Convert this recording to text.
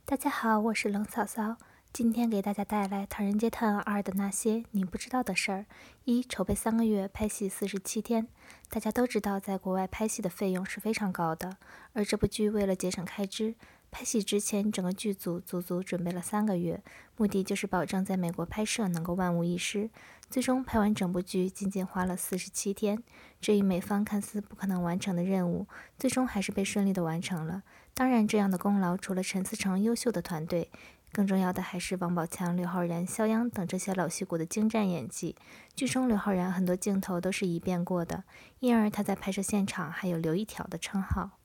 大家好，我是冷嫂嫂，今天给大家带来《唐人街探案2》的那些你不知道的事儿。筹备3个月，拍戏47天。大家都知道，在国外拍戏的费用是非常高的，而这部剧为了节省开支，拍戏之前整个剧组足足准备了3个月，目的就是保证在美国拍摄能够万无一失。最终拍完整部剧仅仅花了47天，这一美方看似不可能完成的任务，最终还是被顺利的完成了。当然，这样的功劳除了陈思诚优秀的团队，更重要的还是王宝强、刘昊然、肖央等这些老戏骨的精湛演技。剧中刘昊然很多镜头都是一遍过的，因而他在拍摄现场还有“刘一条”的称号。